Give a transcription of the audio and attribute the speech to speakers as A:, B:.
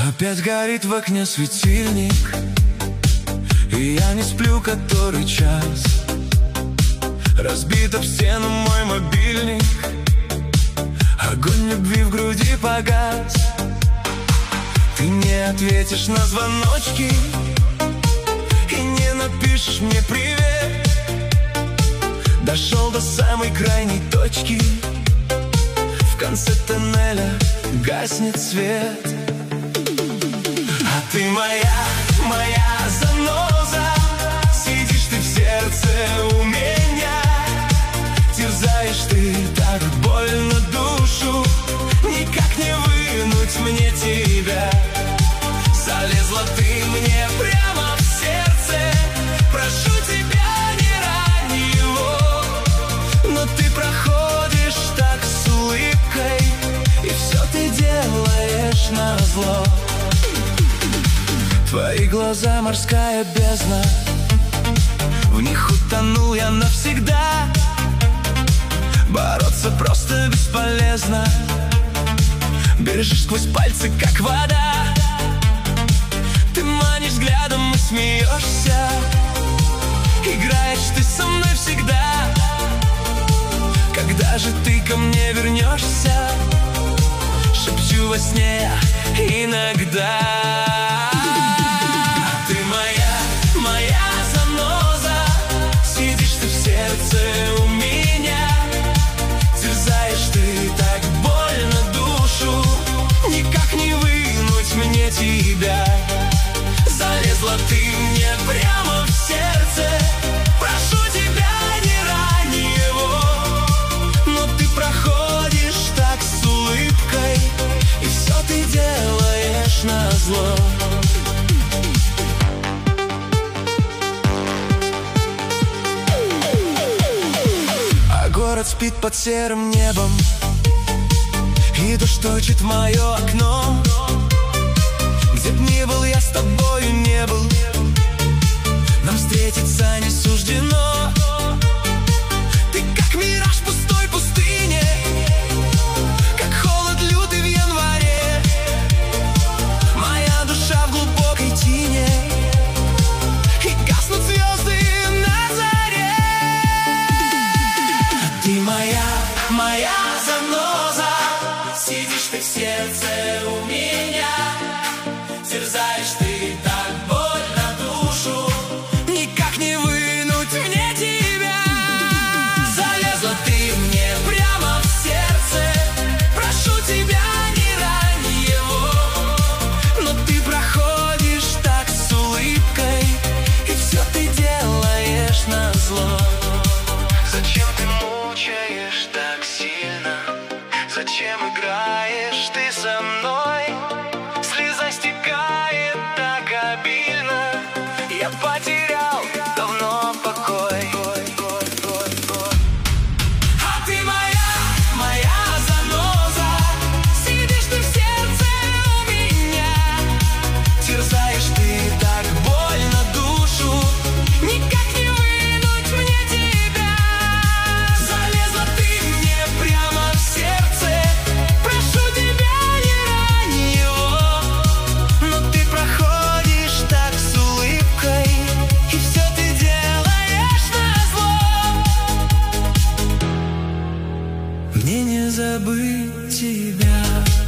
A: Опять горит в окне светильник, и я не сплю который час. Разбит об стену мой мобильник, огонь любви в груди погас. Ты не ответишь на звоночки и не напишешь мне привет. Дошел до самой крайней точки, в конце тоннеля гаснет свет. А ты моя заноза, сидишь ты в сердце у меня. Терзаешь ты так больно душу, никак не вынуть мне тебя. Залезла ты мне прямо в сердце, прошу тебя, не рани его. Но ты проходишь так с улыбкой, и все ты делаешь назло. Твои глаза морская бездна, в них утонул я навсегда. Бороться просто бесполезно, бежишь сквозь пальцы, как вода. Ты манишь взглядом и смеешься, играешь ты со мной всегда. Когда же ты ко мне вернешься, шепчу во сне иногда. Ты моя заноза, сидишь ты в сердце у меня. Терзаешь ты так больно душу, никак не вынуть мне тебя. Залезла ты мне прямо в сердце, прошу тебя, не рани его. Но ты проходишь так с улыбкой, и все ты делаешь назло. А город спит под серым небом, и дождь стучит в мое окно. Где б ни был, я с тобою не был, нам встретиться не суждено. Ты как мираж в пустой пустыне, как холод лютый в январе. Моя душа в глубокой тине, и гаснут звезды на заре. Ты моя заноза, сидишь ты в сердце у меня. Терзаешь ты так больно душу, никак не вынуть мне тебя. Залезла ты мне прямо в сердце, прошу тебя, не рани его. Но ты проходишь так с улыбкой, и все ты делаешь назло. Зачем ты мучаешь так сильно? Зачем играешь ты со мной? Слеза стекает так обильно, я потерял давно покой. А ты моя заноза, сидишь ты в сердце у меня. Терзаешь ты так больно душу, никак не вынуть мне тебя. Залезла ты мне прямо в сердце, прошу тебя, не рани его. Но ты проходишь так с улыбкой, и все ты делаешь назло. Мне не забыть тебя.